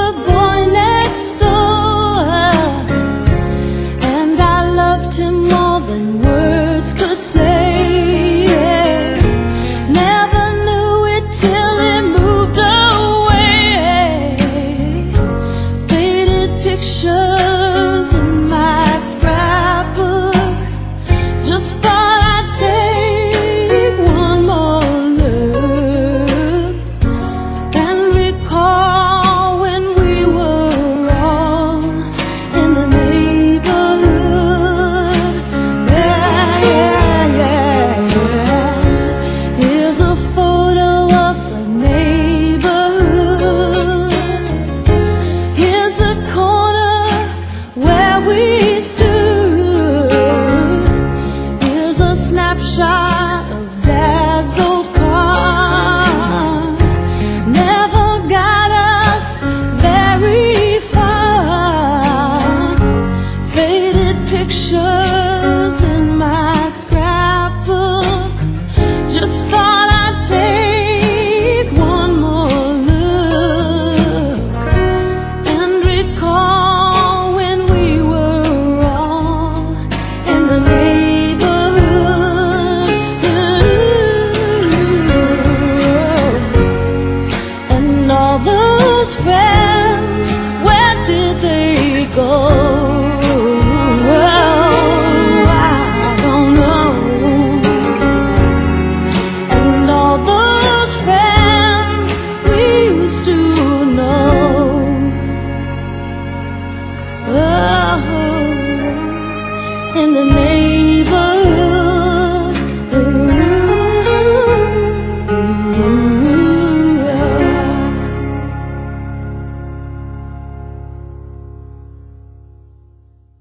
the boy next door, and I loved him more than words could say. Never knew it till it moved away. Faded pictures in my scrapbook. Just thought I'd take one more look and recall when we were all in the neighborhood. Yeah, yeah, yeah, yeah. Here's a photo of the neighborhood. Here's the corner where we stood. Here's a snapshot of Dad's old car. Never got us very far. Faded pictures in my scrapbook. Just thought I'd take one more look and recall when we were all in the neighborhood. And all those friends, where did they go? Well, I don't know. And all those friends we used to know, oh, in the name